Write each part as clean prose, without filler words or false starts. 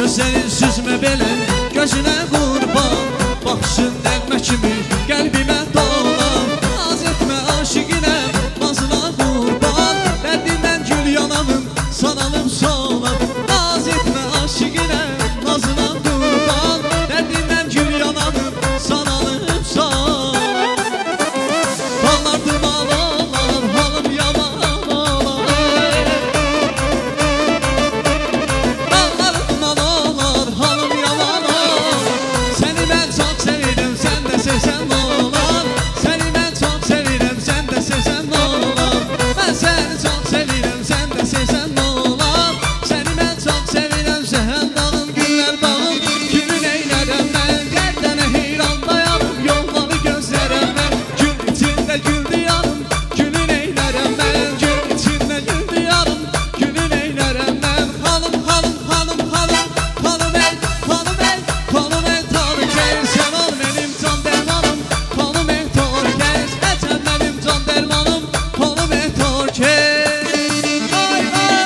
gözlerin süzme belə, gözünə qurban. Baxışın nəğmə kimi qəlbimə dolan. Naz etmə aşiqinəm, nazına qurban. Dərdindən gül yanamım, sanalım solam. Naz etmə aşiqinəm, nazına qurban. Dərdindən gül yanamım, sanalım solam. Hallardım ağlar, halım yaman olar. Hallardım ağlar, halım yaman olar. Seni ben çok sevirəm, sen de sevsən ne olar? Seni ben çok sevirəm, sen de sevsən ne olar? Ben seni çok sevirəm, sen de sevsən ne olar? Seni ben çok sevirəm, səhər dağın günlər bağım. Günün eylərəm mən, gərdənə heyran dayanım. Yolları gözlərəm mən, gün içində gül diyarım. Günün eylərəm mən, gün içində gül diyarım. Günün eylərəm mən, halım halım halım halım. Halım ey, halım ey, halım ey tarı kes. Sen ol benim can dermanım, halım ey tarı kes. Sen benim can dermanım, halım ey tarı kes. Ay ay.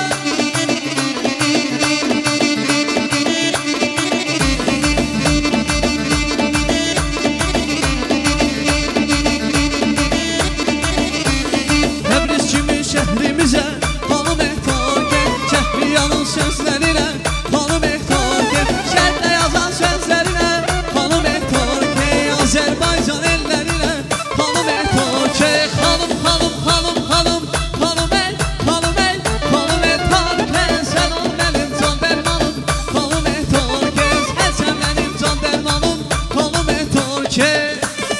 Təbriz kimi şəhrimizə, halım ehtar gel. Şəhriyanın sözlərinə, halım ehtar gel. Şərdə yazan sözlərinə, halım ehtar gel. Azərbaycan ellərinə, halım ehtar gel. Halım halım halım halım, halım ey, halım ey, halım ehtar gel. Sen ol benim can dermanım, halım ehtar gel. Sen benim can dermanım, halım ehtar gel.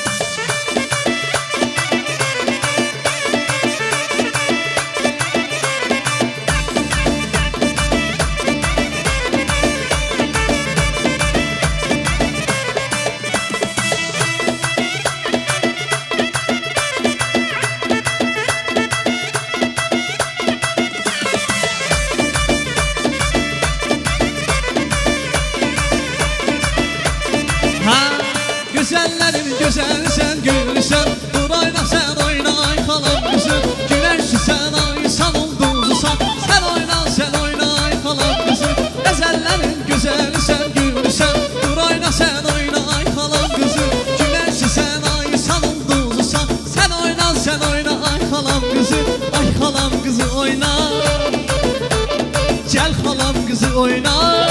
Ha, güzellerin güzel sen gülsen. Dur oyna sen oyna ay halam kızım. Güneşli sen ay san olduzusan. Sen oyna ay halam kızım. Ezellerin güzel sen gülsen. Dur oyna sen oyna ay halam kızım. Güneşli sen ay san olduzusan. Sen oyna ay halam kızım. Ay halam kızı oyna. Gel halam kızı oyna.